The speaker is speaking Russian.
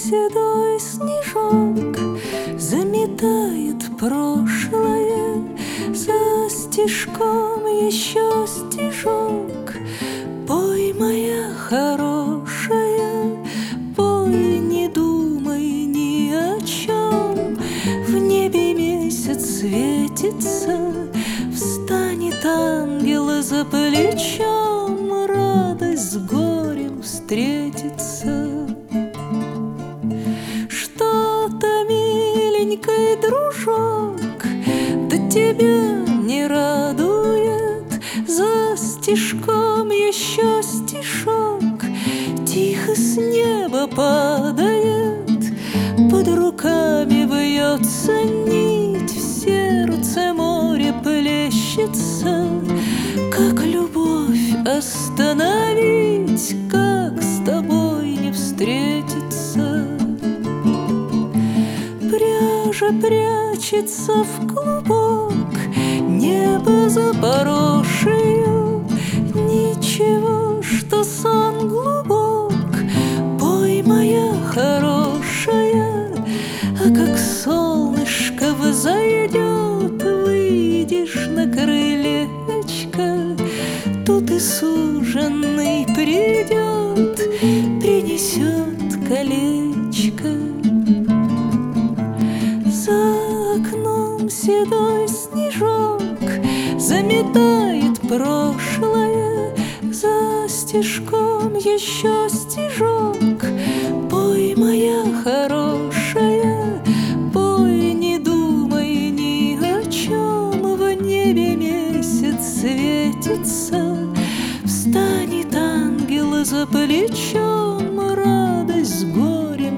седой снежок заметает прошлое, за стишком еще стишок. Пой, моя хорошая, пой, не думай ни о чем. В небе месяц светится, встанет ангел за плечом, радость с горем встретится. Что-то, миленький дружок, да тебя не радует, за стишком еще стишок тихо с неба падает, под руками вьется нить, в сердце море плещется. Как любовь остановить, как с тобой не встретиться? Пряжа прячется в клубок, небо запорошию, ничего, что сон глубок. Пой, моя хорошая, а как солнышко взойдет, выйдешь на крылечко, тут и суженый придет, принесет колечко. За окном седой снежок заметает прошлое, за стишком еще стишок. Пой, моя хорошая, пой, не думай ни о чем. В небе месяц светится, встанет ангел за плечом, радость с горем